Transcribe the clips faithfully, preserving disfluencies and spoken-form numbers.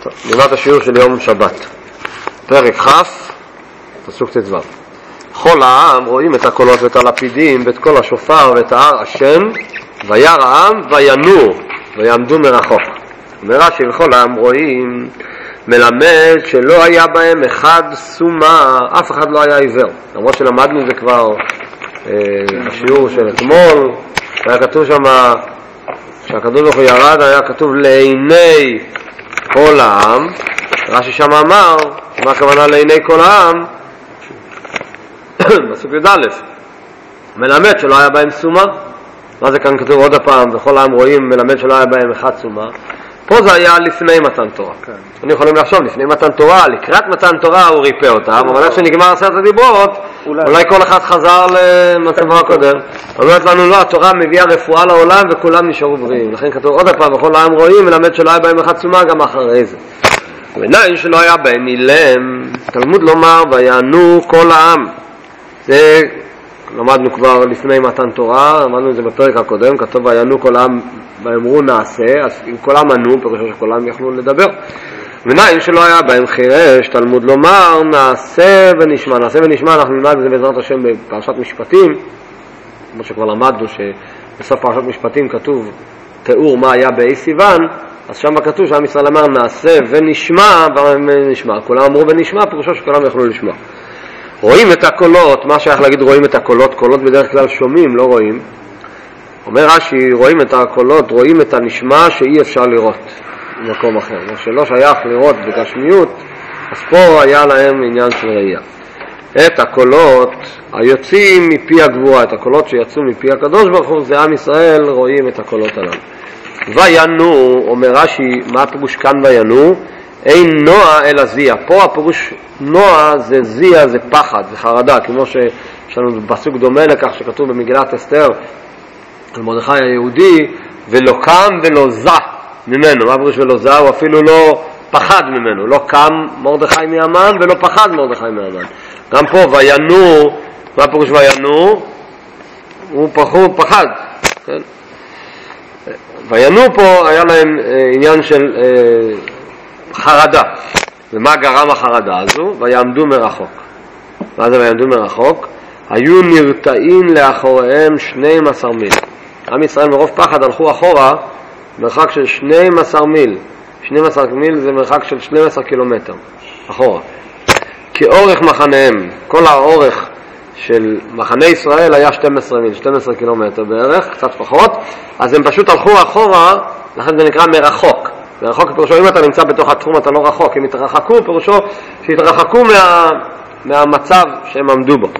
טוב, נלמד השיעור של יום שבת. פרק כ', פסוק ט"ו. כל העם רואים את הקולות ואת הלפידים ואת כל השופר ואת ההר השם, וירא העם וינועו ויעמדו מרחוק. אומר רש"י, וכל העם רואים, מלמד שלא היה בהם אחד סומה, אף אחד לא היה עיוור. למרות שלמדנו את זה כבר אה, בשיעור של אתמול, היה כתוב שם, כשהקדוש ברוך הוא ירד, היה כתוב לעיני כל העם. רש"י שם אמר, מה הכוונה לעיני כל העם? בסוף י"א, מלמד שלא היה בהם סומה. מה זה כאן כתוב עוד הפעם, וכל העם רואים, מלמד שלא היה בהם אחד סומה. פה זה היה לפני מתן תורה. כן. אני יכולים לחשוב, לפני מתן תורה, לקראת מתן תורה הוא ריפא אותם, אבל איך שנגמר עשרת הדיברות, אולי. אולי כל אחד חזר למצבו הקודם. אומרת לנו, לא, התורה מביאה רפואה לעולם וכולם נשארו בריאים. לכן כתוב עוד הפעם, וכל העם רואים, מלמד שלא היה בהם אחד סומה גם אחרי זה. ועדיין שלא היה בהם אילם, תלמוד לומר, ויענו כל העם. זה למדנו כבר לפני מתן תורה, למדנו את זה בפרק הקודם, כתוב ויענו כל העם ואמרו נעשה, אז אם כל העם ענו, פירושו שכל העם יכלו לדבר. ועדיין שלא היה בהם חירש, תלמוד לומר, נעשה ונשמע. נעשה ונשמע, אנחנו נלמד את זה בעזרת השם בפרשת משפטים, כמו שכבר למדנו שבסוף פרשת משפטים כתוב תיאור מה היה באי סיוון, אז שם כתוב שעם ישראל אמר נעשה ונשמע, ונשמע. כולם אמרו ונשמע, פירושו שכולם יכלו לשמוע. רואים את הקולות, מה שייך להגיד רואים את הקולות? קולות בדרך כלל שומעים, לא רואים. אומר רש"י, רואים את הקולות, רואים את הנשמע שאי אפשר לראות במקום אחר. מה שלא שייך לראות בגשמיות, אז פה היה להם עניין של ראייה. את הקולות היוצאים מפי הגבורה, את הקולות שיצאו מפי הקדוש ברוך הוא, זה עם ישראל, רואים את הקולות הללו. וינו, אומר רש"י, מה הפירוש כאן וינו? אין נוע אלא זיע. פה הפירוש נוע זה זיע, זה פחד, זה חרדה, כמו שיש לנו פסוק דומה לכך שכתוב במגילת אסתר על מרדכי היהודי, ולא קם ולא זע ממנו. מה הפירוש ולא זע? הוא אפילו לא פחד ממנו, לא קם מרדכי מהמן ולא פחד מרדכי מהמן. גם פה וינו, מה הפירוש וינו? הוא פחד, פחד, כן? וינו פה היה להם עניין של חרדה. ומה גרם החרדה הזו? ויעמדו מרחוק. מה זה ויעמדו מרחוק? היו נרתעים לאחוריהם שנים עשר מיל. עם ישראל מרוב פחד הלכו אחורה מרחק של שנים עשר מיל. שנים עשר מיל זה מרחק של שנים עשר קילומטר אחורה. כאורך מחניהם, כל האורך של מחנה ישראל היה שנים עשר מיל, שנים עשר קילומטר בערך, קצת פחות. אז הם פשוט הלכו אחורה, לכן זה נקרא מרחוק. מרחוק פירושו, אם אתה נמצא בתוך התחום אתה לא רחוק, אם התרחקו פירושו שהתרחקו מה, מהמצב שהם עמדו בו.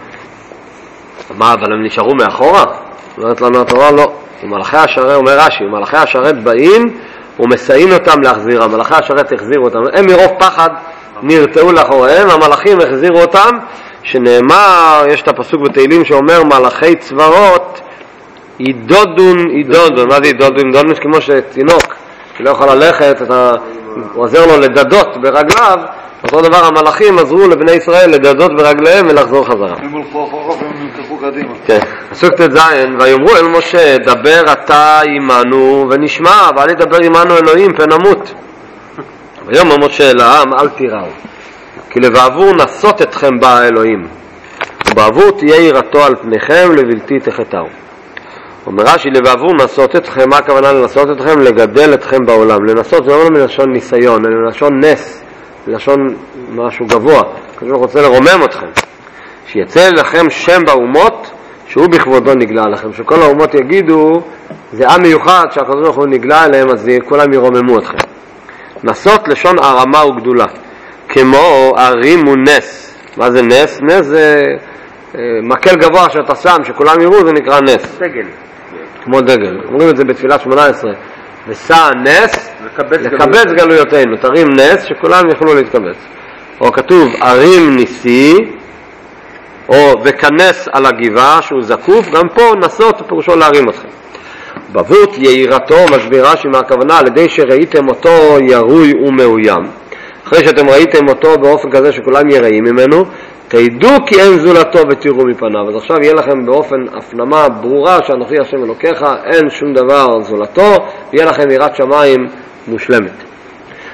מה, אבל הם נשארו מאחורה? אומרת לנו התורה, לא. ומלאכי השרת, אומר רש"י, ומלאכי השרת באים ומסייעים אותם להחזירם. מלאכי השרת החזירו אותם. הם מרוב פחד נרתעו לאחוריהם, המלאכים החזירו אותם, שנאמר, יש את הפסוק בתהילים שאומר מלאכי צבאות ידודון ידודון. מה זה ידודון? ידודון כמו שתינוק שלא יכול ללכת, אתה עוזר לו לדדות ברגליו, אותו דבר המלאכים עזרו לבני ישראל לדדות ברגליהם ולחזור חזרה. הם הולכו אחורה והם נלקחו קדימה. כן. פסוק ט"ז, ויאמרו אל משה, דבר אתה עמנו ונשמע, ואל ידבר עמנו אלוהים פן נמות. ויאמר משה אל העם, אל תיראו, כי לבעבור נסות אתכם בא האלוהים, ובעבור תהיה יראתו על פניכם לבלתי תחתהו. אומר רש"י, לבעבור נסות אתכם, מה הכוונה לנסות אתכם? לגדל אתכם בעולם. לנסות זה לא מלשון ניסיון, אלא מלשון נס, מלשון משהו גבוה. כשהוא רוצה לרומם אתכם. שיצא לכם שם באומות, שהוא בכבודו נגלה לכם. שכל האומות יגידו, זה עם מיוחד שהקדוש ברוך הוא נגלה אליהם, אז כולם ירוממו אתכם. נסות לשון הרמה וגדולה. כמו הרים ונס. מה זה נס? נס זה מקל גבוה שאתה שם, שכולם יראו, זה נקרא נס. דגל. כמו דגל. אומרים את זה בתפילת שמונה עשרה. ושא נס, לקבץ גלויותינו. תרים נס, שכולם יוכלו להתקבץ. או כתוב, הרים ניסי, או וכנס על הגבעה, שהוא זקוף, גם פה נסות פירושו להרים אתכם. בבות יעירתו, משבירה שמה הכוונה, על ידי שראיתם אותו ירוי ומאוים. אחרי שאתם ראיתם אותו באופן כזה שכולם יראים ממנו, תדעו כי אין זולתו ותראו מפניו. אז עכשיו יהיה לכם באופן הפנמה ברורה שאנוכי השם אלוקיך, אין שום דבר זולתו, יהיה לכם יראת שמיים מושלמת.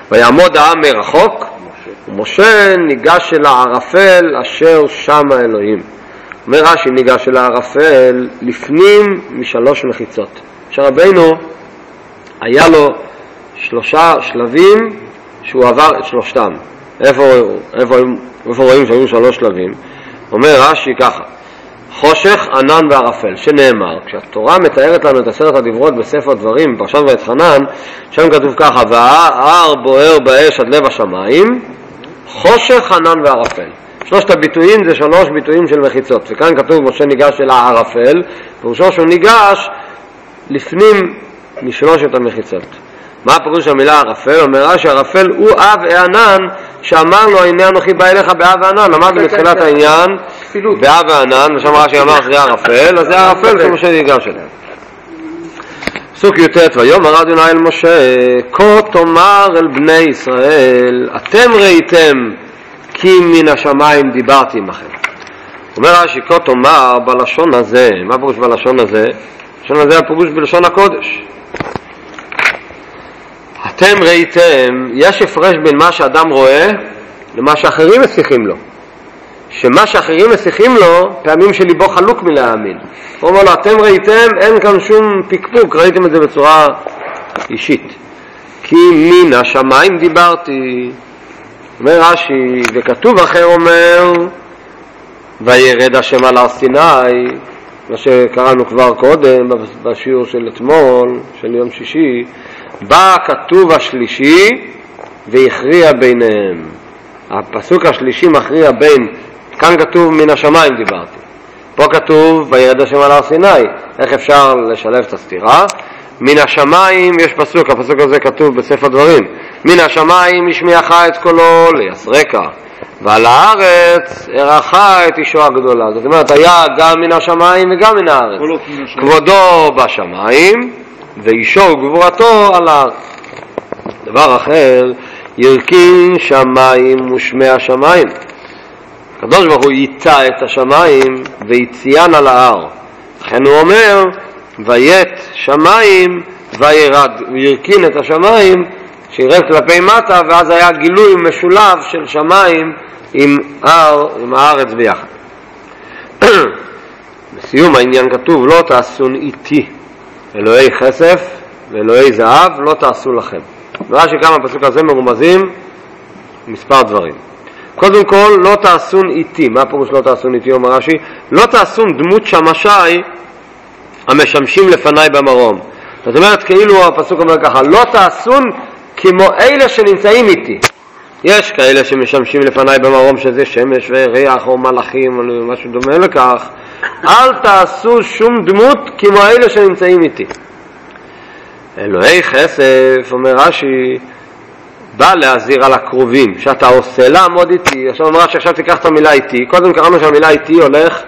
ויעמוד העם מרחוק, ומשה ניגש אל הערפל אשר שם אלוהים. אומר רש"י, ניגש אל הערפל לפנים משלוש מחיצות. משה רבינו היה לו שלושה שלבים שהוא עבר את שלושתם. איפה, איפה, איפה רואים שהיו שלוש שלבים? אומר רש"י ככה, חושך, ענן וערפל, שנאמר, כשהתורה מתארת לנו את עשרת הדיברות בספר דברים, בפרשת ואתחנן, שם כתוב ככה, וההר בוער באש עד לב השמיים, חושך, ענן וערפל. שלושת הביטויים זה שלוש ביטויים של מחיצות, וכאן כתוב משה ניגש אל הערפל, פירושו שהוא ניגש לפנים משלושת המחיצות. מה הפירוש המילה ערפל? אומר שערפל הוא אב הענן שאמר לו הנה אנוכי בא אליך באב הענן. למדנו בתחילת העניין באב הענן, ושם רש"י אמר שזה ערפל, אז זה ערפל שמשה ניגש אליהם. פסוק י"ט, ויאמר אדוני אל משה כה תאמר אל בני ישראל אתם ראיתם כי מן השמיים דיברתי עמכם. אומר רש"י כה תאמר בלשון הזה, מה פירוש בלשון הזה? בלשון הזה הפירוש בלשון הקודש. אתם ראיתם, יש הפרש בין מה שאדם רואה למה שאחרים משיחים לו. שמה שאחרים משיחים לו, פעמים שליבו חלוק מלהאמין. הוא אומר לו, אתם ראיתם, אין כאן שום פקפוק, ראיתם את זה בצורה אישית. כי מן השמיים דיברתי. אומר רש"י, וכתוב אחר אומר, וירד השם על הר סיני, מה שקראנו כבר קודם בשיעור של אתמול, של יום שישי, בא הכתוב השלישי והכריע ביניהם. הפסוק השלישי מכריע בין, כאן כתוב מן השמיים דיברתי, פה כתוב וירד השם על הר סיני. איך אפשר לשלב את הסתירה? מן השמיים יש פסוק, הפסוק הזה כתוב בספר דברים, מן השמיים השמיעך את קולו ליסרקה ועל הארץ ערכה את אישו הגדולה. זאת אומרת היה גם מן השמיים וגם מן הארץ, כבודו בשמיים ואישו וגבורתו על הארץ. דבר אחר, ירכין שמיים ושמי השמיים. הקדוש ברוך הוא ייטע את השמיים ויציין על ההר. לכן הוא אומר ויית שמיים וירד, וירכין את השמיים שירד כלפי מטה, ואז היה גילוי משולב של שמיים עם, הר, עם הארץ ביחד. בסיום העניין כתוב לא תעשון איתי אלוהי כסף ואלוהי זהב לא תעשו לכם. ורש"י כמה בפסוק הזה מרומזים מספר דברים. קודם כל, לא תעשון איתי. מה פירוש לא תעשון איתי? אומר רש"י, לא תעשון דמות שמשי המשמשים לפניי במרום. זאת אומרת, כאילו הפסוק אומר ככה, לא תעשון כמו אלה שנמצאים איתי. יש כאלה שמשמשים לפניי במרום שזה שמש וריח או מלאכים או משהו דומה לכך. אל תעשו שום דמות כמו אלה שנמצאים איתי. אלוהי כסף, אומר רש"י, בא להזהיר על הקרובים, שאתה עושה לעמוד איתי. עכשיו אומר שעכשיו תיקח את המילה איתי. קודם קראנו שהמילה איתי הולך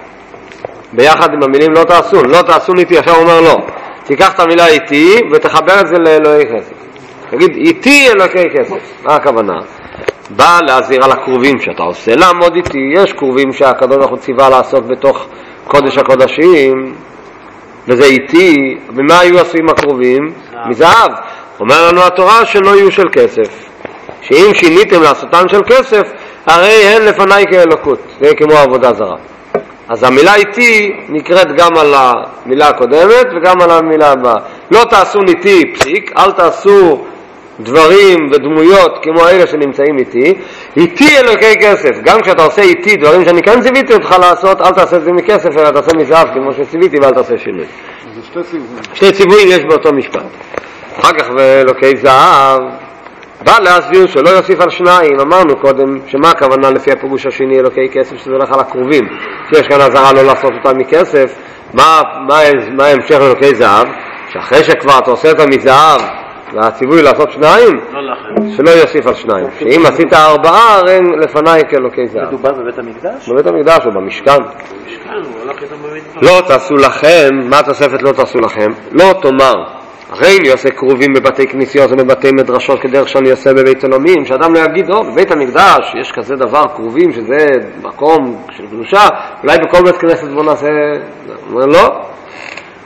ביחד עם המילים לא תעשון. לא תעשון איתי, עכשיו אומר לא. תיקח את המילה איתי ותחבר את זה לאלוהי כסף. תגיד איתי אלוהי כסף. מה הכוונה? בא להזהיר על הקרובים, שאתה עושה לעמוד איתי. יש קרובים שהקדוש ברוך הוא ציווה לעשות בתוך קודש הקודשים, וזה איתי. ומה היו עשויים הקרובים? מזהב. אומר לנו התורה שלא יהיו של כסף, שאם שיניתם לעשותן של כסף הרי הן לפניי כאלוקות, זה כמו עבודה זרה. אז המילה איתי נקראת גם על המילה הקודמת וגם על המילה הבאה. לא תעשו איתי פסיק, אל תעשו דברים ודמויות כמו אלה שנמצאים איתי. איתי אלוקי כסף, גם כשאתה עושה איתי דברים שאני כאן ציוויתי אותך לעשות, אל תעשה את זה מכסף אלא תעשה מזהב כמו שציוויתי ואל תעשה שינוי. זה שתי ציוויים. שתי ציוויים יש באותו משפט. אחר כך ואלוקי זהב בא להסביר שלא יוסיף על שניים. אמרנו קודם שמה הכוונה לפי הפירוש השני אלוקי כסף, שזה הולך על הקרובים, שיש כאן הזרה לא לעשות אותה מכסף. מה, מה, מה המשך אלוקי זהב? שאחרי שכבר אתה עושה אותה מזהב והציווי לעשות שניים, לא שלא יוסיף על שניים, שאם עשית ארבעה הרי לפניי כאלוקי זהב. מדובר בבית המקדש? בבית המקדש או במשכן. במשכן, הוא הולך איתם במדבר. לא תעשו לכם, מה התוספת לא תעשו לכם? לא תאמר הרי אני עושה קרובים בבתי כנסיות ובבתי מדרשות כדרך שאני עושה בבית אלומים, שאדם לא יגיד, או, בבית המקדש יש כזה דבר קרובים שזה מקום של קדושה, אולי בכל בית כנסת בוא נעשה. אומר לא,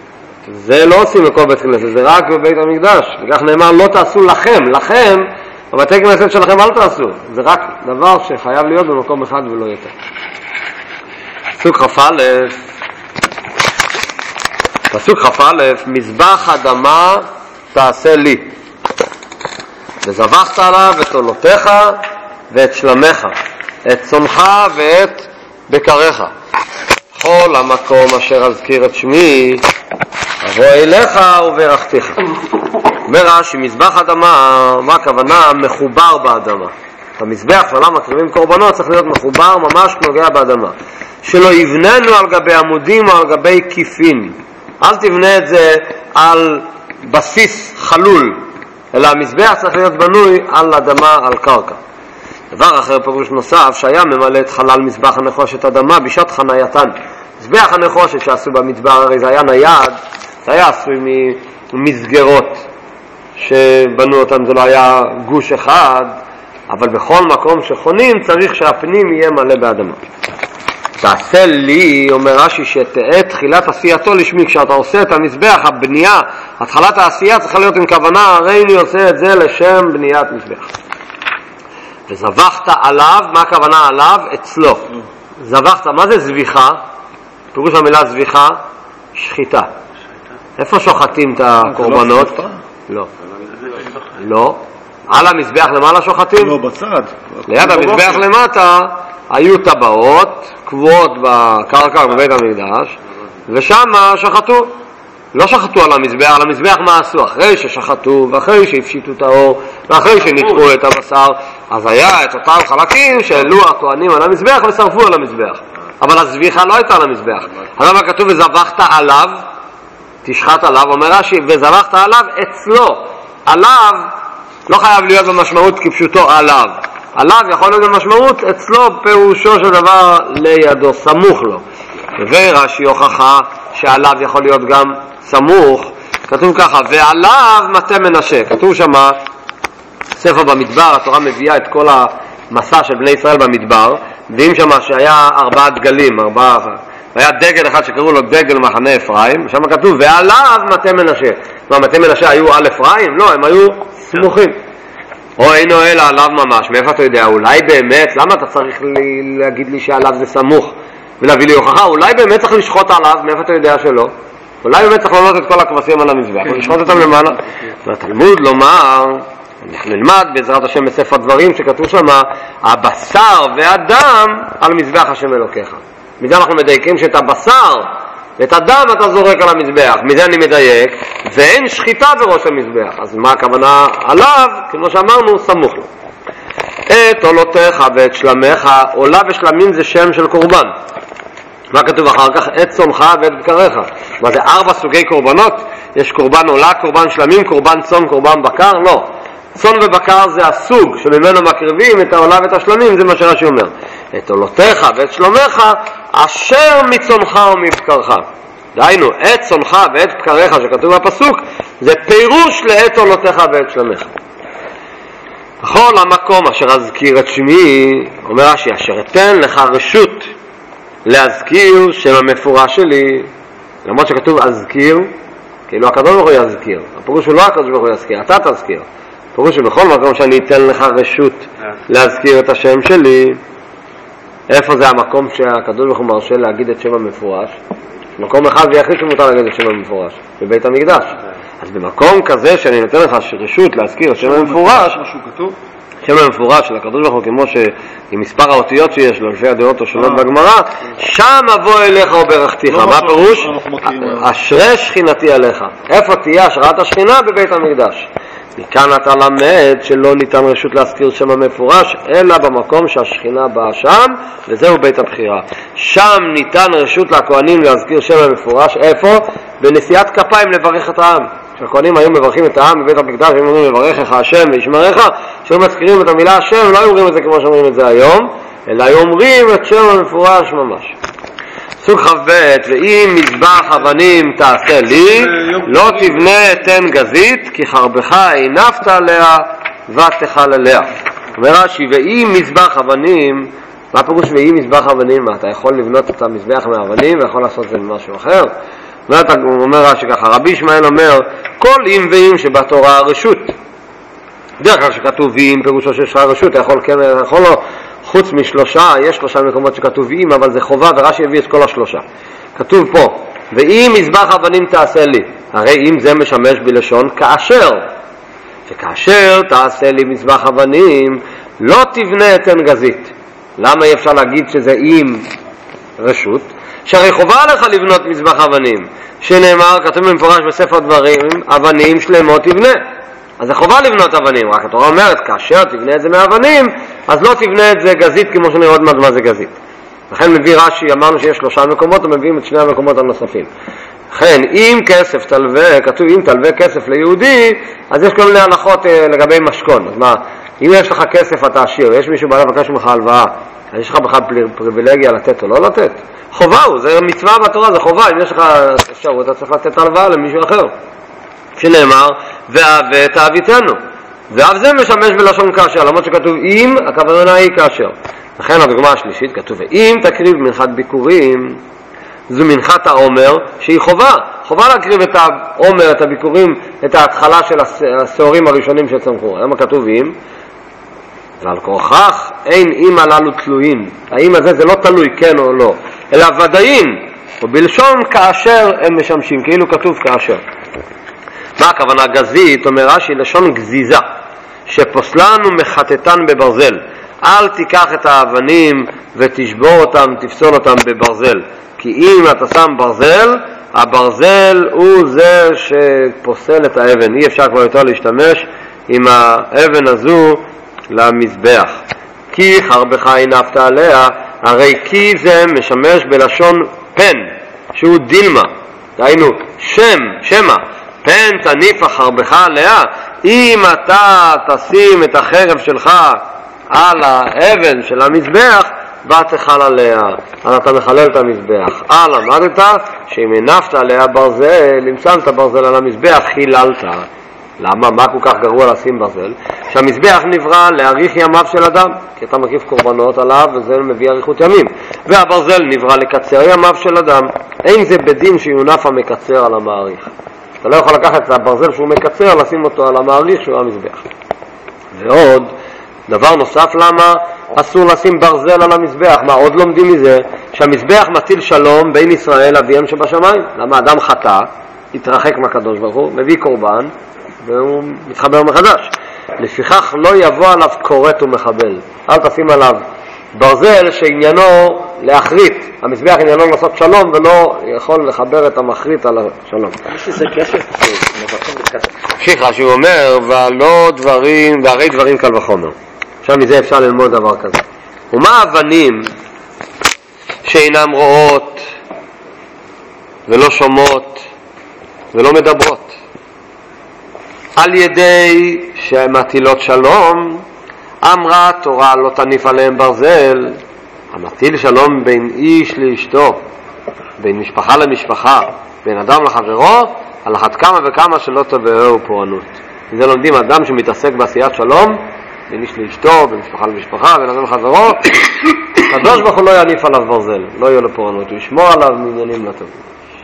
זה לא עושים בכל בית כנסת, זה רק בבית המקדש. וכך נאמר לא תעשו לכם. לכם בבתי כנסת שלכם אל תעשו, זה רק דבר שחייב להיות במקום אחד ולא יותר. פסוק כ"א, פסוק כ"א, מזבח אדמה תעשה לי, וזבחת עליו את עולותיך ואת שלמך, את צונך ואת בקריך. כל המקום אשר אזכיר את שמי אבוא אליך וברכתיך. אומר רש"י, מזבח אדמה, מה הכוונה? מחובר באדמה. המזבח שעליו מקריבים קורבנות צריך להיות מחובר, ממש נוגע באדמה. שלא יבננו על גבי עמודים או על גבי כיפין. אל תבנה את זה על בסיס חלול, אלא המזבח צריך להיות בנוי על אדמה, על קרקע. דבר אחר, פירוש נוסף, שהיה ממלא את חלל מזבח הנחושת אדמה בשעת חנייתן. מזבח הנחושת שעשו במדבר, הרי זה היה נייד, זה היה עשוי ממסגרות שבנו אותם, זה לא היה גוש אחד, אבל בכל מקום שחונים צריך שהפנים יהיה מלא באדמה. תעשה לי, אומר רש"י, שתהיה תחילת עשייתו לשמי. כשאתה עושה את המזבח, הבנייה, התחלת העשייה צריכה להיות עם כוונה, הרי אני עושה את זה לשם בניית מזבח. וזבחת עליו, מה הכוונה עליו? אצלו. זבחת, מה זה זביחה? פירוש המילה זביחה, שחיטה. איפה שוחטים את הקורבנות? לא. לא. על המזבח למעלה שוחטים? לא, בצד. ליד המזבח למטה היו טבעות קבועות בקרקע בבית המקדש, ושם שחטו. לא שחטו על המזבח, על המזבח מה עשו? אחרי ששחטו, ואחרי שהפשיטו את האור, ואחרי שניתחו את הבשר, אז היה את אותם חלקים שהעלו הכהנים על המזבח ושרפו על המזבח. אבל הזביחה לא הייתה על המזבח. אז מה כתוב? וזבחת עליו, תשחט עליו, אומר רש"י, וזבחת עליו אצלו. עליו לא חייב להיות במשמעות כפשוטו עליו. עליו יכול להיות במשמעות אצלו, פירושו של דבר לידו, סמוך לו. ורש"י הוכחה שעליו יכול להיות גם סמוך. כתוב ככה, ועליו מטה מנשה. כתוב שמה, ספר במדבר, התורה מביאה את כל המסע של בני ישראל במדבר, מביאים שמה שהיה ארבעה דגלים, ארבעה, והיה דגל אחד שקראו לו דגל מחנה אפרים, שם כתוב ועליו מטה מנשה. מה, מטה מנשה היו על אפרים? לא, הם היו סמוכים. או אינו אלא עליו ממש. מאיפה אתה יודע? אולי באמת, למה אתה צריך להגיד לי שעליו זה סמוך ולהביא לי הוכחה? אולי באמת צריך לשחוט עליו, מאיפה אתה יודע שלא? אולי באמת צריך לעלות את כל הכבשים על המזבח ולשחוט אותם למעלה. והתלמוד לומר, אנחנו נלמד בעזרת השם בספר דברים שכתוב שם, הבשר והדם על מזבח השם אלוקיך. מזה אנחנו מדייקים שאת הבשר ואת הדם אתה זורק על המזבח. מזה אני מדייק, ואין שחיטה בראש המזבח. אז מה הכוונה עליו? כמו שאמרנו, סמוך לו. את עולותיך ואת שלמך, עולה ושלמים זה שם של קורבן. מה כתוב אחר כך? את צונך ואת בקריך. מה זה ארבע סוגי קורבנות? יש קורבן עולה, קורבן שלמים, קורבן צון, קורבן בקר? לא. צון ובקר זה הסוג שממנו מקריבים את העולה ואת השלמים, זה מה שרש"י אומר. את עולותיך ואת שלומך אשר מצונך ומבקרך. דהיינו, את צונך ואת בקריך שכתוב בפסוק, זה פירוש לאת עולותיך ואת שלומך. בכל המקום אשר אזכיר את שמי, אומר רש"י, אשר אתן לך רשות להזכיר שם המפורש שלי. למרות שכתוב אזכיר, כאילו הקדוש ברוך הוא יזכיר. הפירוש הוא לא הקדוש ברוך הוא יזכיר, אתה תזכיר. הפירוש הוא בכל מקום שאני אתן לך רשות להזכיר את השם שלי. איפה זה המקום שהקדוש ברוך הוא מרשה להגיד את שם המפורש? מקום אחד ויחיד שמותר להגיד את שם המפורש, בבית המקדש. אז במקום כזה שאני נותן לך רשות להזכיר את שם המפורש, שם המפורש של הקדוש ברוך הוא, כמו שעם מספר האותיות שיש לו, לפי הדעות השונות בגמרא, שם אבוא אליך וברכתיך. מה פירוש? אשרי שכינתי עליך. איפה תהיה השראת השכינה? בבית המקדש. מכאן אתה למד שלא ניתן רשות להזכיר שם המפורש, אלא במקום שהשכינה באה שם, וזהו בית הבחירה. שם ניתן רשות לכהנים להזכיר שם המפורש. איפה? בנשיאת כפיים לברך את העם. כשהכהנים היו מברכים את העם בבית המקדש, הם אומרים לברכך השם וישמרך, כשהם מזכירים את המילה השם, לא היו אומרים את זה כמו שאומרים את זה היום, אלא היו אומרים את שם המפורש ממש. סוג ח"ב, ואם מזבח אבנים תעשה לי, לא תבנה תן גזית, כי חרבך עינפת עליה ותאכל עליה. אומר רש"י, ואם מזבח אבנים, מה פירוש ואם מזבח אבנים? מה, אתה יכול לבנות את המזבח מאבנים ויכול לעשות זה ממשהו אחר? הוא אומר רש"י ככה, רבי ישמעאל אומר, כל אם ואם שבתורה הרשות בדרך כלל שכתוב אם פירושו של שעה רשות, יכול, יכול לו, חוץ משלושה, יש שלושה מקומות שכתוב אם, אבל זה חובה, ורש"י הביא את כל השלושה. כתוב פה, ואם מזבח אבנים תעשה לי, הרי אם זה משמש בלשון כאשר, וכאשר תעשה לי מזבח אבנים, לא תבנה את עין גזית. למה אי אפשר להגיד שזה אם רשות? שהרי חובה עליך לבנות מזבח אבנים, שנאמר, כתוב במפורש בספר דברים, אבנים שלמות תבנה. אז זה חובה לבנות אבנים, רק התורה אומרת, כאשר תבנה את זה מאבנים, אז לא תבנה את זה גזית, כמו שנראה עוד מעט מה זה גזית. לכן מביא רש"י, אמרנו שיש שלושה מקומות, ומביאים את שני המקומות הנוספים. לכן, אם כסף תלווה, כתוב אם תלווה כסף ליהודי, אז יש כל מיני הלכות אה, לגבי משכון. אז מה, אם יש לך כסף אתה עשיר, יש מישהו בא לבקש ממך הלוואה, אז יש לך בכלל פריבילגיה לתת או לא לתת? חובה הוא, זה מצווה בתורה, זה חובה, אם יש לך אפשרות, אתה צריך לתת הלוואה למישהו אחר. שנאמר, ואהב תאהביתנו. ואהב זה משמש בלשון כאשר, למרות שכתוב אם, הכוונה היא כאשר. לכן הדוגמה השלישית כתוב, ואם תקריב מנחת ביקורים, זו מנחת העומר שהיא חובה. חובה להקריב את העומר, את הביקורים, את ההתחלה של הסעורים הראשונים שצמחו. למה כתוב אם? ועל כורכך אין אם הללו תלויים. האם הזה זה לא תלוי כן או לא, אלא ודאין, ובלשון כאשר הם משמשים, כאילו כתוב כאשר. מה הכוונה גזית? אומר רש"י, לשון גזיזה, שפוסלן ומחטטן בברזל. אל תיקח את האבנים ותשבור אותם, תפסול אותם בברזל. כי אם אתה שם ברזל, הברזל הוא זה שפוסל את האבן. אי אפשר כבר יותר להשתמש עם האבן הזו למזבח. כי חרבך הנפת עליה, הרי כי זה משמש בלשון פן, שהוא דילמה. דהיינו, שם, שמה. פן תניף חרבך עליה. אם אתה תשים את החרב שלך על האבן של המזבח, ותחל עליה, אז אתה מחלל את המזבח. אה, למדת שאם הנפת עליה ברזל, אם שמת ברזל על המזבח, חיללת. למה? מה כל כך גרוע לשים ברזל? שהמזבח נברא להאריך ימיו של אדם, כי אתה מקיף קורבנות עליו וזה מביא אריכות ימים, והברזל נברא לקצר ימיו של אדם. אין זה בדין שיונף המקצר על המעריך. אתה לא יכול לקחת את הברזל שהוא מקצר, לשים אותו על המעריך שהוא המזבח. ועוד דבר נוסף, למה אסור לשים ברזל על המזבח? מה עוד לומדים מזה? שהמזבח מטיל שלום בין ישראל אביהם שבשמיים. למה אדם חטא, התרחק מהקדוש ברוך הוא, מביא קורבן והוא מתחבר מחדש. לפיכך לא יבוא עליו כורת ומחבל. אל תשים עליו ברזל שעניינו להחריט. המזבח עניינו לעשות שלום ולא יכול לחבר את המחריט על השלום. יש לזה כסף מבטאים בכסף. שיחה שהוא אומר, ולא דברים, והרי דברים קל וחומר. עכשיו מזה אפשר ללמוד דבר כזה. ומה אבנים שאינם רואות ולא שומעות ולא מדברות? על ידי שמטילות שלום, אמרה תורה לא תניף עליהם ברזל. המטיל שלום בין איש לאשתו, בין משפחה למשפחה, בין אדם לחברו, על אחת כמה וכמה שלא תבואו פורענות. זה לומדים אדם שמתעסק בעשיית שלום, בין איש לאשתו, בין משפחה למשפחה, בין אדם לחברו, הקדוש ברוך הוא לא יניף עליו ברזל, לא יהיה לו פורענות, הוא ישמור עליו מעניינים לטובים.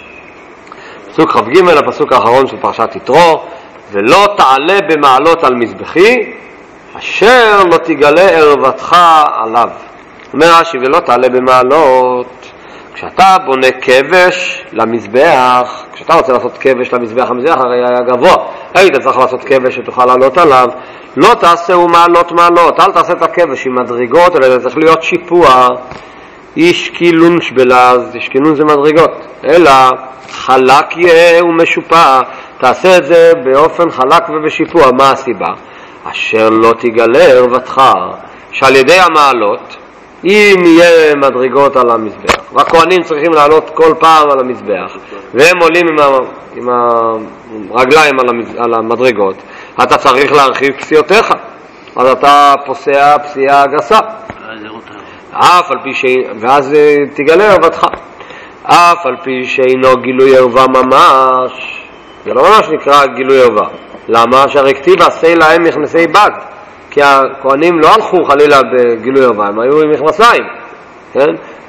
פסוק כ"ג, הפסוק האחרון של פרשת יתרו, ולא תעלה במעלות על מזבחי, אשר לא תגלה ערוותך עליו. אומר רש"י, ולא תעלה במעלות, כשאתה בונה כבש למזבח, כשאתה רוצה לעשות כבש למזבח, המזבח הרי היה גבוה, היית צריך לעשות כבש שתוכל לעלות עליו, לא תעשהו מעלות מעלות, אל תעשה את הכבש עם מדרגות, אלא זה צריך להיות שיפוע, איש קילון שבלז, איש קילון זה מדרגות, אלא חלק יהיה ומשופע, תעשה את זה באופן חלק ובשיפוע. מה הסיבה? אשר לא תגלה ערוותך, שעל ידי המעלות, אם יהיה מדרגות על המזבח, והכהנים צריכים לעלות כל פעם על המזבח, והם עולים עם, ה, עם הרגליים על, המז, על המדרגות, אתה צריך להרחיב פסיעותיך, אז אתה פוסע פסיעה גסה, אף על פי ש... ואז תגלה ערוותך. אף על פי שאינו גילוי ערווה ממש, זה לא ממש נקרא גילוי ערווה. למה? שהרי כתיב עשה להם מכנסי בד, כי הכהנים לא הלכו חלילה בגילוי ערווה, הם היו עם מכנסיים, כן?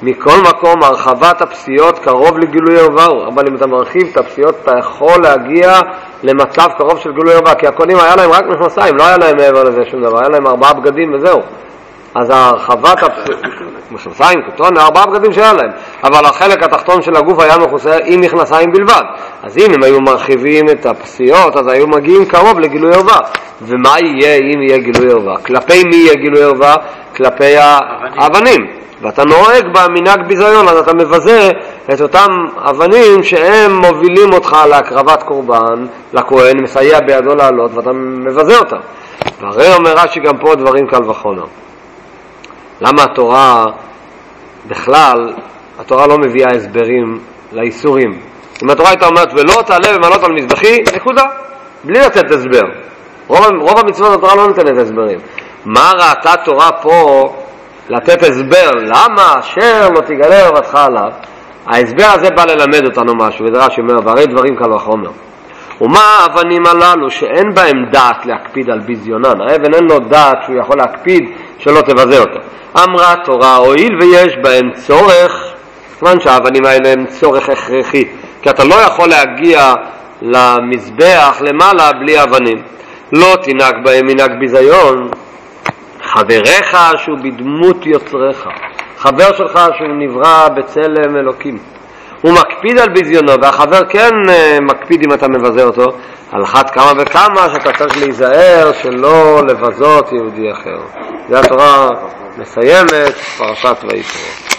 מכל מקום, הרחבת הפסיעות קרוב לגילוי ערווה, אבל אם אתה מרחיב את הפסיעות, אתה יכול להגיע למצב קרוב של גילוי ערווה, כי הקונים היה להם רק מכנסיים, לא היה להם מעבר לזה שום דבר, היה להם ארבעה בגדים וזהו. אז הרחבת הפסיעות, מכנסיים, כתון, ארבעה בגדים שהיה להם, אבל החלק התחתון של הגוף היה מכוסה עם מכנסיים בלבד. אז אם הם היו מרחיבים את הפסיעות, אז היו מגיעים קרוב לגילוי ערווה. ומה יהיה אם יהיה גילוי ערווה? כלפי מי יהיה גילוי ערווה? כלפי האבנים. ואתה נוהג במנהג ביזיון, אז אתה מבזה את אותם אבנים שהם מובילים אותך להקרבת קורבן, לכהן, מסייע בידו לעלות, ואתה מבזה אותם. והרי אומר רש"י גם פה דברים קל וחומר. למה התורה, בכלל, התורה לא מביאה הסברים לאיסורים? אם התורה הייתה אומרת, ולא תעלה ומעלות על מזבחי, נקודה, בלי לתת הסבר. רוב, רוב המצוות התורה לא נותנת הסברים. מה ראתה תורה פה לתת הסבר? למה אשר לא תגלה ערוותך עליו? ההסבר הזה בא ללמד אותנו משהו, וזה רש"י אומר, והרי דברים קל וחומר. ומה האבנים הללו שאין בהם דעת להקפיד על ביזיונן? האבן אין לו דעת שהוא יכול להקפיד שלא תבזה אותו. אמרה תורה, הואיל ויש בהם צורך, כיוון שהאבנים האלה הם צורך הכרחי, כי אתה לא יכול להגיע למזבח למעלה בלי אבנים. לא תנהג בהם מנהג ביזיון, חבריך שהוא בדמות יוצריך, חבר שלך שהוא נברא בצלם אלוקים, הוא מקפיד על ביזיונו, והחבר כן מקפיד אם אתה מבזה אותו, על אחת כמה וכמה שאתה צריך להיזהר שלא לבזות יהודי אחר. זה התורה מסיימת פרשת ויקרא.